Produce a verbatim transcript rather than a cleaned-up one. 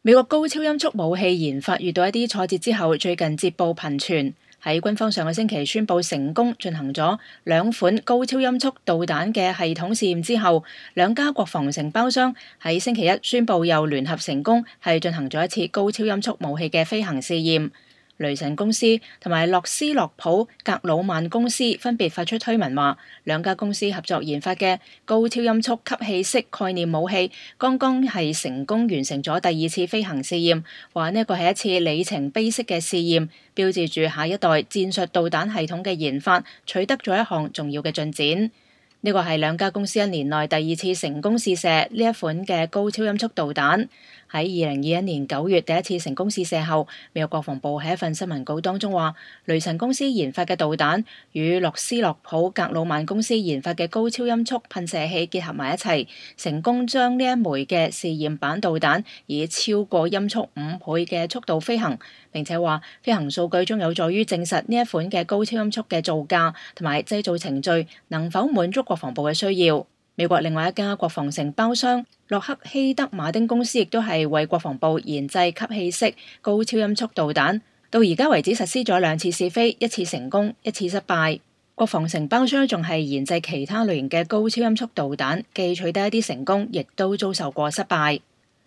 美國高超音速武器研發遇到一啲挫折之後，最近捷報頻傳，喺軍方上個星期宣布成功進行咗兩款高超音速導彈嘅系統試驗之後，兩家國防承包商喺星期一宣布又聯合成功係進行咗一次高超音速武器嘅飛行試驗。雷神公司同埋洛斯洛普格魯曼公司分別發出推文話，兩家公司合作研發嘅高超音速吸氣式概念武器，剛剛係成功完成咗第二次飛行試驗，話呢一個係一次里程碑式嘅試驗，標誌住下一代戰術導彈系統嘅研發取得咗一項重要嘅進展。呢個係兩家公司一年內第二次成功試射呢一款嘅高超音速導彈。喺二零二一年九月第一次成功試射後，美國國防部喺一份新聞稿當中話，雷神公司研發嘅導彈與洛斯洛普格魯曼公司研發嘅高超音速噴射器結合埋一齊，成功將呢一枚嘅試驗版導彈以超過音速五倍嘅速度飛行，並且話飛行數據將有助於證實呢一款嘅高超音速嘅造價同埋製造程序能否滿足國防部嘅需要。美國另外一家國防承包商洛克希德馬丁公司亦都係為國防部研製吸氣式高超音速導彈，到而家為止實施咗兩次試飛，一次成功，一次失敗。國防承包商仲係研製其他類型嘅高超音速導彈，既取得一啲成功，亦都遭受過失敗。